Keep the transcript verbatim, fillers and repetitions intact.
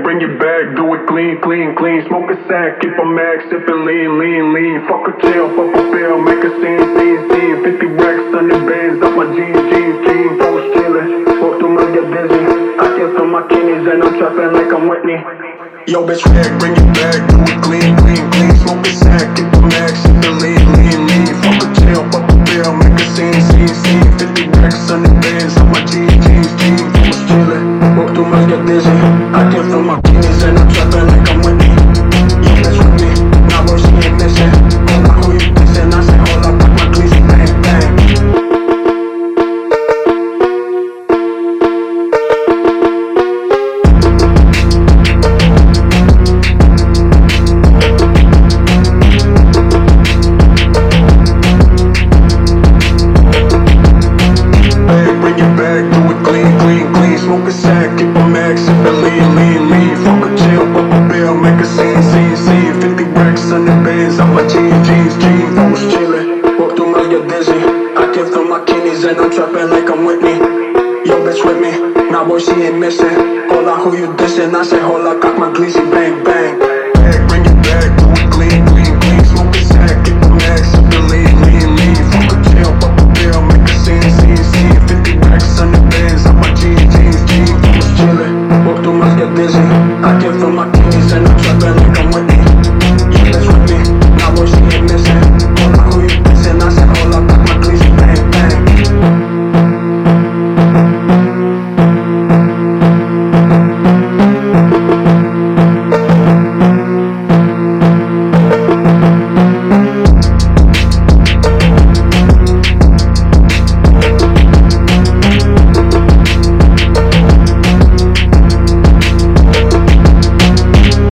bring it back, do it clean, clean, clean. Smoke a sack, keep a mag, sippin' lean, lean, lean. Fuck a jail, fuck a bill, make a scene, scene, scene. Fifty racks, hundred bands, up my jeans, jeans, jeans. I was chillin', walk through my get dizzy. I can't feel my kidneys and I'm trappin' like I'm Whitney. Yo, bitch, rag, bring it back, do it clean, clean, clean. Smoke a sack, keep a mag, sippin' lean, lean, lean. Fuck a jail, fuck a bill, make a scene, scene, scene. Fifty racks, hundred bands, up my jeans, jeans, jeans. I was chillin', walk through my get dizzy. I can't feel my kidneys and I'm trappin' like I'm Whitney. Yo, bitch, with me, now boy, she ain't missin'. Hold up, who you dissin'? I say, hold up, pop my glizzy, bang, bang. Smoke a sack, keep a mag, sippin' lean, lean, lean. Fuck a jail, fuck a bill, make a scene, scene, scene. Fifty racks, hundred bands, on my jeans, jeans, jeans. I was chillin', walk through my get dizzy. I can't feel my kidneys and I'm trappin' like I'm Whitney. Yo, bitch with me, now boy, she ain't missin'. Hold up, who you dissin'? I say, hold up, cock my glizzy, bang, bang. Bag, bring it back, do it clean, clean, clean. Smoke a sack, keep a mag, sippin' lean, lean, lean. Fuck a jail, fuck a bill, make a scene, scene, scene. Fifty racks, hundred bands, on my jeans, jeans. Chillin', walk through my get dizzy. I can't feel my kidneys and I'm trappin' like I'm with